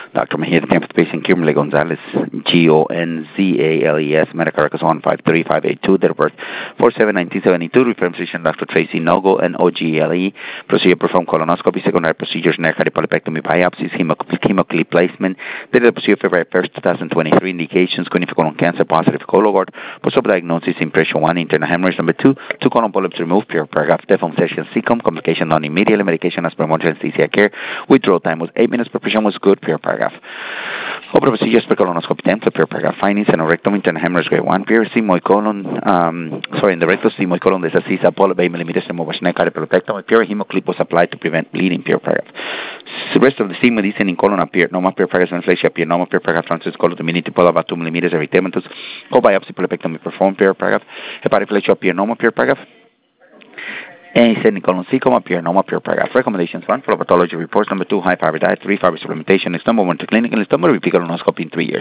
Dr. Mejia, the Tampa patient, Kimberly Gonzalez, Gonzales, medical records 153582, date of birth 47-1972, reference physician Dr. Tracy Nogo, and OGLE, procedure performed colonoscopy, secondary procedures, neck polypectomy, biopsies, hemoclip placement, date of the procedure February 1st, 2023, indications, conical colon cancer, positive Cologuard, post-op diagnosis, impression 1, internal hemorrhage, number 2, 2 colon polyps removed, pure paragraph, deform session, CCOM, complication non immediately, medication as per emergency anesthesia care, withdrawal time was 8 minutes, perfusion was good, pure paragraph. Open procedures per colonoscopy template, pure paragraph findings, anorectum, internal hemorrhage, grade 1, pure sigmoid colon, in the rectal sigmoid colon, there's a CISA polyp, 8 millimeters, removal, neck cardiopulopectomy, pure hemoclip was applied to prevent bleeding, pure paragraph. The rest of the sigmoid descending colon appeared, normal pure paragraph, venflesia appeared, normal pure paragraph, transverse colon, the minute polyp about 2 millimeters, every 10 minutes, or biopsy polypectomy performed, pure paragraph, hepatic flexion appeared, normal pure paragraph, and ascending colon CCOM appear, normal pure paragraph. Recommendations: 1, for pathology reports. Number 2, high fiber diet. 3, fiber supplementation. Next number 1, to clinical. Next number, repeat colonoscopy in 3 years.